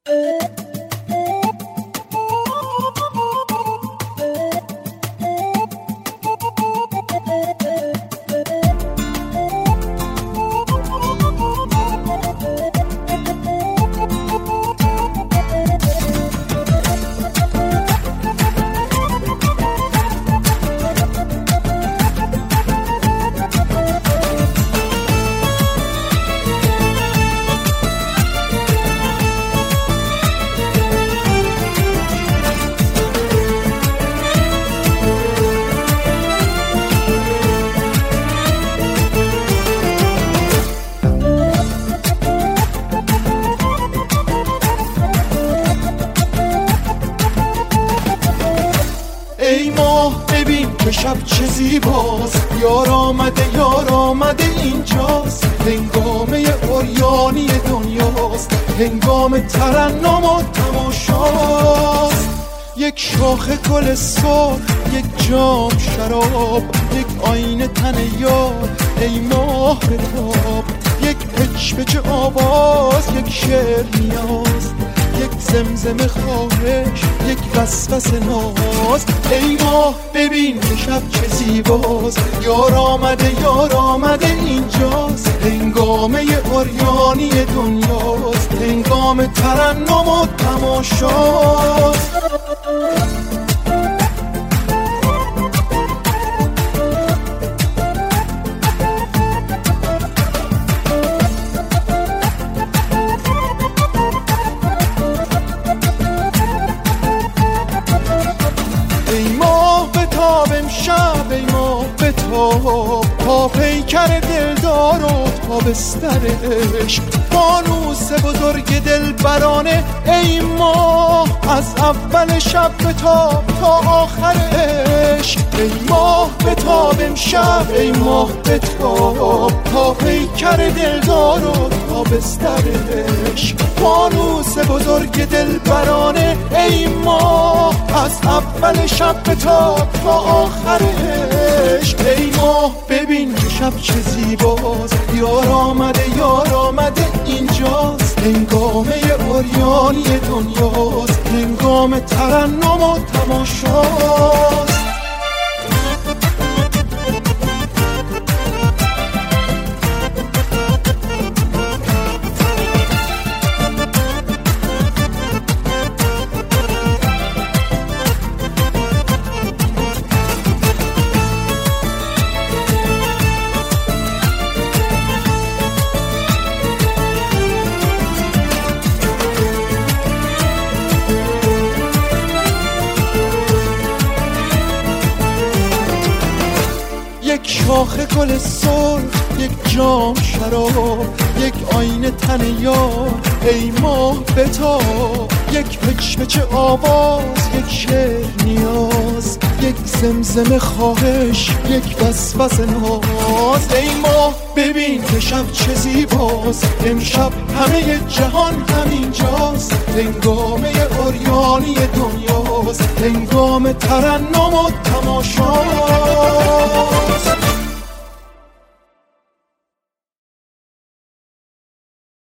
ای ماه ببین که شب چه زیباست، یار آمده اینجاست. هنگامه عریانی دنیاست، هنگام ترنم و تماشاست. یک شاخه گل سرخ، یک جام شراب، یک آینه تن یار. ای ماه بتاب، یک پچ آواز، یک شعر نیاز، یک زمزمه خواهش، یک وسوسه ناز. ای ماه ببین که شب چه زیباست، یار آمده اینجاست. هنگامه عریانی دنیاست، هنگام ترنم و تماشاست. امشب ای ماه بتاب، تا پیکر دلدار و تا بستر عشق. فانوس بزرگ دلبرانه ای ماه، از اول شب بتاب تا آخر عشق. ای ماه بتاب امشب ای ماه بتاب، تا پیکر دلدار و تا بستر عشق. فانوس بزرگ دلبرانه ای ماه، از اول شب بتاب تا آخر عشق. ای ماه ببین که شب چه زیباست، یار آمده اینجاست. هنگامه عریانی دنیاست، هنگام ترنم و تماشاست. یک شاخه گل سرخ، یک جام شراب، یک آینه تن یار. ای ماه بتاب، یک پچ آواز، یک شعر نیاز، یک زمزمه خواهش، یک وسوسه ناز. ای ماه ببین که شب چه زیباست، امشب همه جهان همینجاست. هنگامه عریانی دنیاست، هنگام ترنم و تماشاست.